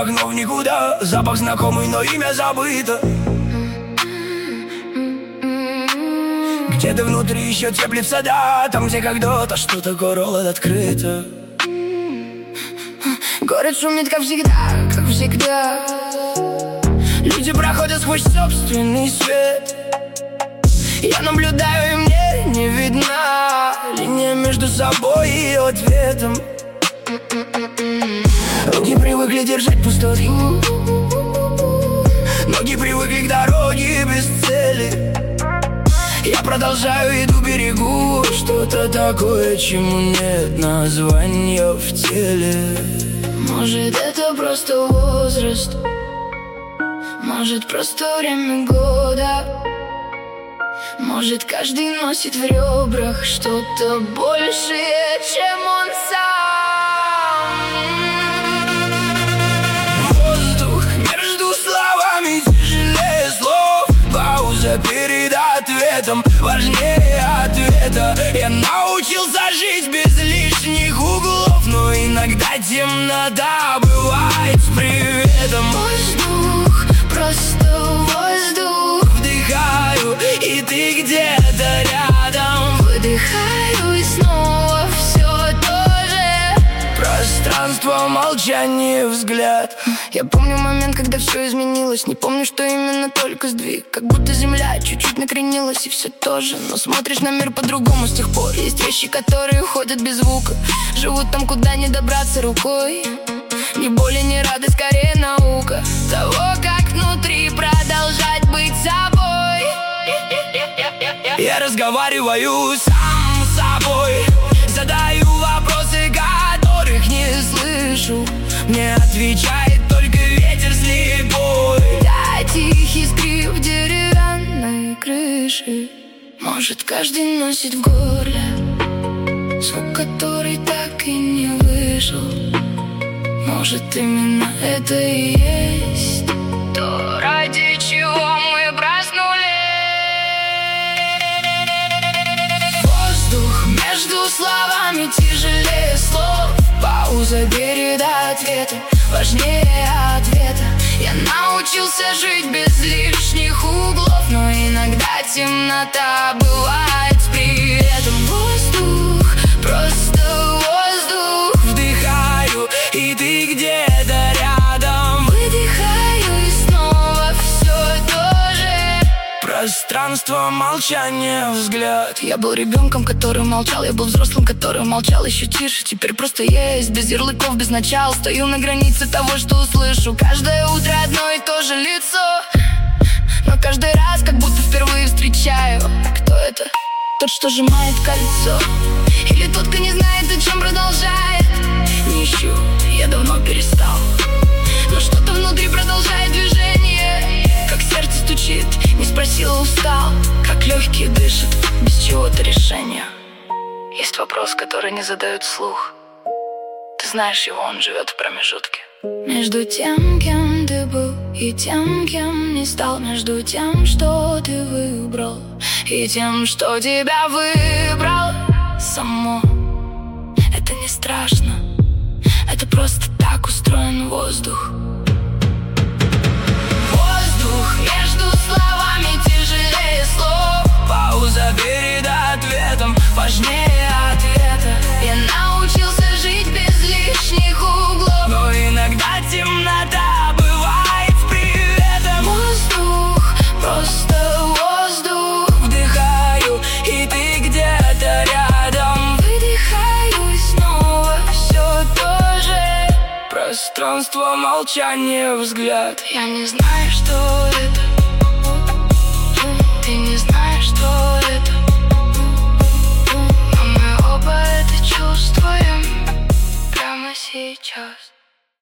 запах, но в никуда. Запах знакомый, но имя забыто. Где-то внутри еще теплится, да, там, где когда-то что-то город открыто. Город шумит, как всегда, как всегда. Люди проходят сквозь собственный свет. Я наблюдаю, и мне не видна линия между собой и ответом. Руки привыкли держать пустоту, ноги привыкли к дороге без цели. Я продолжаю, иду, берегу что-то такое, чему нет названия в теле. Может, это просто возраст, может, просто время года. Может, каждый носит в ребрах что-то большее, чем он сам. Воздух между словами тяжелее слов. Пауза перед ответом важнее ответа. Я научился жить без лишних углов, но иногда темнота бывает с приветом. Воздух, просто воздух. Вдыхаю, и ты где-то рядом. Выдыхаю, и снова все то же. Пространство, молчание, взгляд. Я помню момент, когда все изменилось. Не помню, что именно, только сдвиг. Как будто земля чуть-чуть накренилась, и все то же. Но смотришь на мир по-другому с тех пор. Есть вещи, которые уходят без звука, живут там, куда не добраться рукой. Ни боли, ни радость, скорее наука того, как внутри продолжать быть собой. Я разговариваю сам с собой, задаю вопросы, которых не слышу. Мне отвечает только ветер слепой. Да, тихий скрип деревянной крыши. Может, каждый носит в горле звук, который так и не вышел. Может, именно это и есть то, ради чего мы проснулись. Воздух Между словами тяжелее слов. Пауза перед ответом важнее ответа. Я научился жить без лишних углов, но иногда темнота бывает с приветом. Воздух, просто воздух. вдыхаю, и ты где-то рядом. Выдыхаю, и снова все то же. Пространство, молчание, взгляд. Я был ребенком, который молчал. Я был взрослым, который молчал еще тише. Теперь просто есть, без ярлыков, без начала. Стою на границе того, что услышу. Каждое утро одно и то же лицо, но каждый раз как будто впервые встречаю. Кто это? Тот, что сжимает кольцо? Или тот, кто не знает, зачем продолжает? Не ищу, я давно перестал, но что-то внутри продолжает движение. Как сердце стучит, не спросил, устал. Как легкие дышат, без чего-то решения. Есть вопрос, который не задают вслух. Ты знаешь его, он живет в промежутке. Между тем, кем ты был, и тем, кем не стал. Между тем, что ты выбрал, и тем, что тебя выбрал. Само это не страшно, это просто так устроен воздух. Воздух Между словами тяжелее слов. Пауза перед ответом важнее ответа. Я научился жить без лишних углов, но иногда темнота бывает с приветом. Воздух, просто воздух. Вдыхаю, и ты где-то рядом. Выдыхаю, и снова все то же. Пространство, молчание, взгляд. Я не знаю, что это. Ты не знаешь, что это. Но мы оба это чувствуем прямо сейчас.